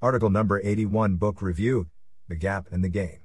Article number 81 Book Review, The Gap and the Gain.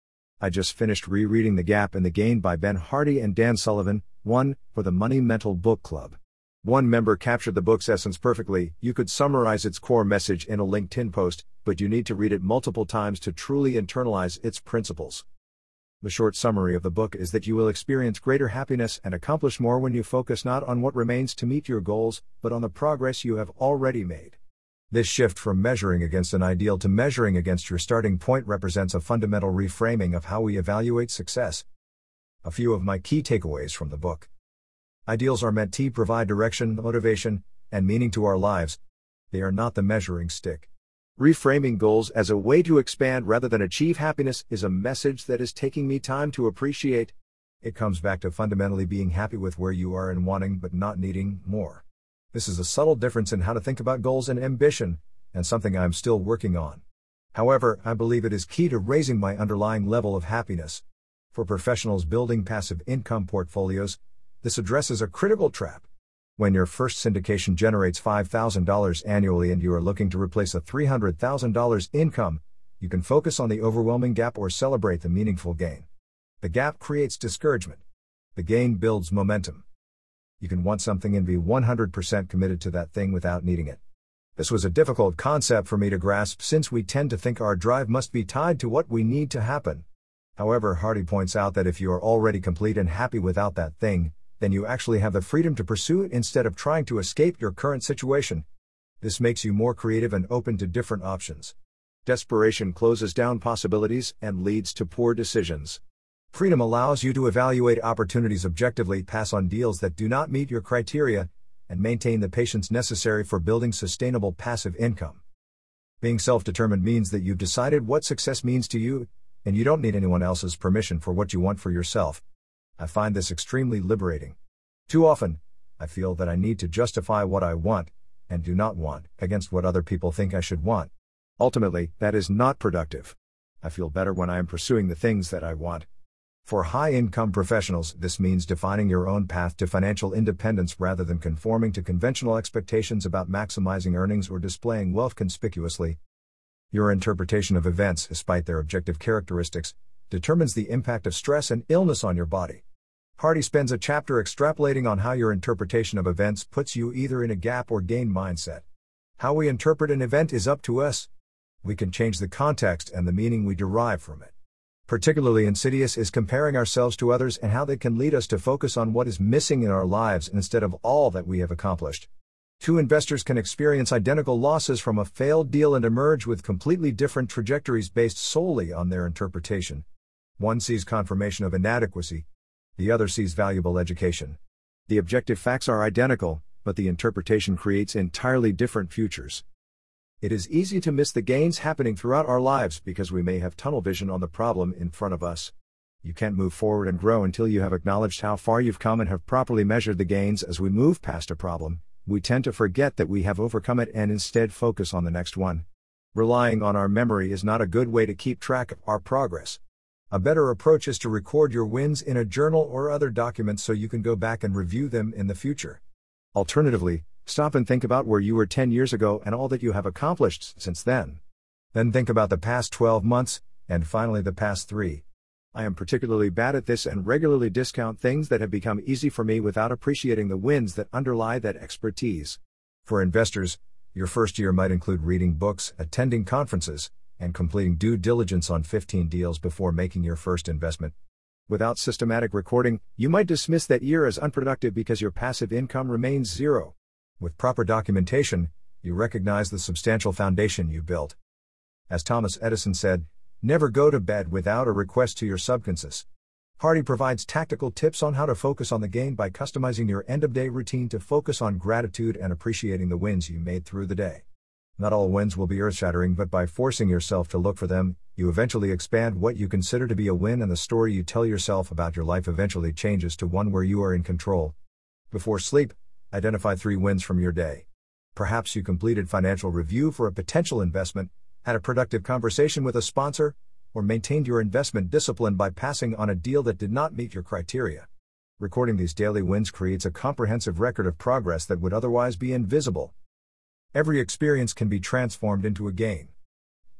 I just finished rereading The Gap and the Gain by Ben Hardy and Dan Sullivan, 1, for the Money Mental Book Club. One member captured the book's essence perfectly. You could summarize its core message in a LinkedIn post, but you need to read it multiple times to truly internalize its principles. The short summary of the book is that you will experience greater happiness and accomplish more when you focus not on what remains to meet your goals, but on the progress you have already made. This shift from measuring against an ideal to measuring against your starting point represents a fundamental reframing of how we evaluate success. A few of my key takeaways from the book. Ideals are meant to provide direction, motivation, and meaning to our lives. They are not the measuring stick. Reframing goals as a way to expand rather than achieve happiness is a message that is taking me time to appreciate. It comes back to fundamentally being happy with where you are and wanting but not needing more. This is a subtle difference in how to think about goals and ambition, and something I'm still working on. However, I believe it is key to raising my underlying level of happiness. For professionals building passive income portfolios, this addresses a critical trap. When your first syndication generates $5,000 annually and you are looking to replace a $300,000 income, you can focus on the overwhelming gap or celebrate the meaningful gain. The gap creates discouragement. The gain builds momentum. You can want something and be 100% committed to that thing without needing it. This was a difficult concept for me to grasp since we tend to think our drive must be tied to what we need to happen. However, Hardy points out that if you are already complete and happy without that thing, then you actually have the freedom to pursue it instead of trying to escape your current situation. This makes you more creative and open to different options. Desperation closes down possibilities and leads to poor decisions. Freedom allows you to evaluate opportunities objectively, pass on deals that do not meet your criteria, and maintain the patience necessary for building sustainable passive income. Being self-determined means that you've decided what success means to you, and you don't need anyone else's permission for what you want for yourself. I find this extremely liberating. Too often, I feel that I need to justify what I want, and do not want, against what other people think I should want. Ultimately, that is not productive. I feel better when I am pursuing the things that I want. For high-income professionals, this means defining your own path to financial independence rather than conforming to conventional expectations about maximizing earnings or displaying wealth conspicuously. Your interpretation of events, despite their objective characteristics, determines the impact of stress and illness on your body. Hardy spends a chapter extrapolating on how your interpretation of events puts you either in a gap or gain mindset. How we interpret an event is up to us. We can change the context and the meaning we derive from it. Particularly insidious is comparing ourselves to others and how that can lead us to focus on what is missing in our lives instead of all that we have accomplished. Two investors can experience identical losses from a failed deal and emerge with completely different trajectories based solely on their interpretation. One sees confirmation of inadequacy. The other sees valuable education. The objective facts are identical, but the interpretation creates entirely different futures. It is easy to miss the gains happening throughout our lives because we may have tunnel vision on the problem in front of us. You can't move forward and grow until you have acknowledged how far you've come and have properly measured the gains. As we move past a problem, we tend to forget that we have overcome it and instead focus on the next one. Relying on our memory is not a good way to keep track of our progress. A better approach is to record your wins in a journal or other document so you can go back and review them in the future. Alternatively, stop and think about where you were 10 years ago and all that you have accomplished since then. Then think about the past 12 months, and finally the past 3. I am particularly bad at this and regularly discount things that have become easy for me without appreciating the wins that underlie that expertise. For investors, your first year might include reading books, attending conferences, and completing due diligence on 15 deals before making your first investment. Without systematic recording, you might dismiss that year as unproductive because your passive income remains zero. With proper documentation, you recognize the substantial foundation you built. As Thomas Edison said, never go to bed without a request to your subconscious. Hardy provides tactical tips on how to focus on the gain by customizing your end-of-day routine to focus on gratitude and appreciating the wins you made through the day. Not all wins will be earth-shattering, but by forcing yourself to look for them, you eventually expand what you consider to be a win, and the story you tell yourself about your life eventually changes to one where you are in control. Before sleep, identify 3 wins from your day. Perhaps you completed financial review for a potential investment, had a productive conversation with a sponsor, or maintained your investment discipline by passing on a deal that did not meet your criteria. Recording these daily wins creates a comprehensive record of progress that would otherwise be invisible. Every experience can be transformed into a gain.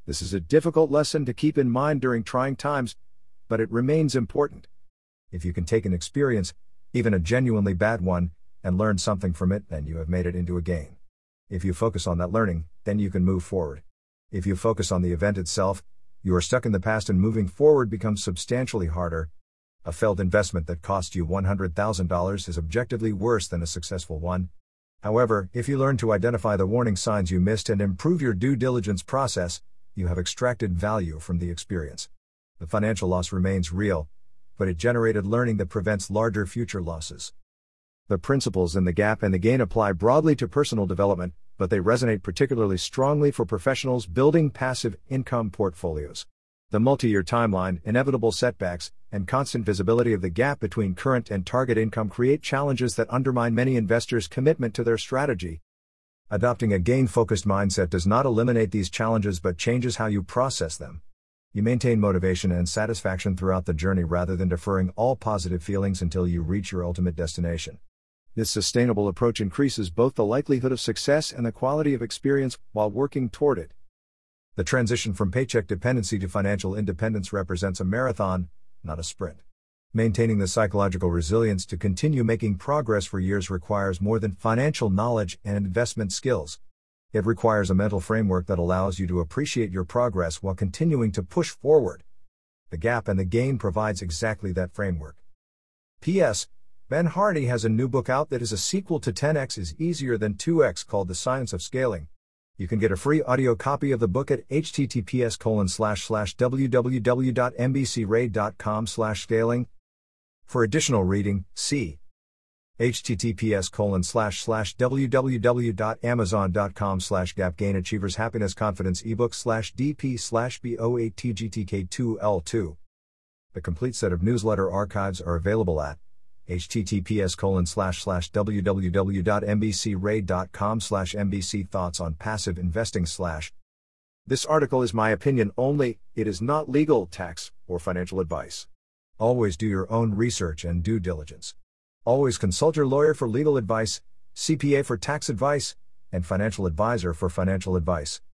This is a difficult lesson to keep in mind during trying times, but it remains important. If you can take an experience, even a genuinely bad one, and learn something from it, then you have made it into a gain. If you focus on that learning, then you can move forward. If you focus on the event itself, you are stuck in the past and moving forward becomes substantially harder. A failed investment that cost you $100,000 is objectively worse than a successful one. However, if you learn to identify the warning signs you missed and improve your due diligence process, you have extracted value from the experience. The financial loss remains real, but it generated learning that prevents larger future losses. The principles in The Gap and the Gain apply broadly to personal development, but they resonate particularly strongly for professionals building passive income portfolios. The multi-year timeline, inevitable setbacks, and constant visibility of the gap between current and target income create challenges that undermine many investors' commitment to their strategy. Adopting a gain-focused mindset does not eliminate these challenges but changes how you process them. You maintain motivation and satisfaction throughout the journey rather than deferring all positive feelings until you reach your ultimate destination. This sustainable approach increases both the likelihood of success and the quality of experience while working toward it. The transition from paycheck dependency to financial independence represents a marathon, not a sprint. Maintaining the psychological resilience to continue making progress for years requires more than financial knowledge and investment skills. It requires a mental framework that allows you to appreciate your progress while continuing to push forward. The Gap and the Gain provides exactly that framework. P.S. Ben Hardy has a new book out that is a sequel to 10x is Easier Than 2x called The Science of Scaling. You can get a free audio copy of the book at https://www.mbcraid.com/scaling. For additional reading, see https://www.amazon.com/gapgain Achievers Happiness Confidence ebook/dp/bo8tgtk2l2. The complete set of newsletter archives are available at https://www.mbcraid.com/mbc Thoughts on Passive Investing / This article is my opinion only, it is not legal, tax, or financial advice. Always do your own research and due diligence. Always consult your lawyer for legal advice, CPA for tax advice, and financial advisor for financial advice.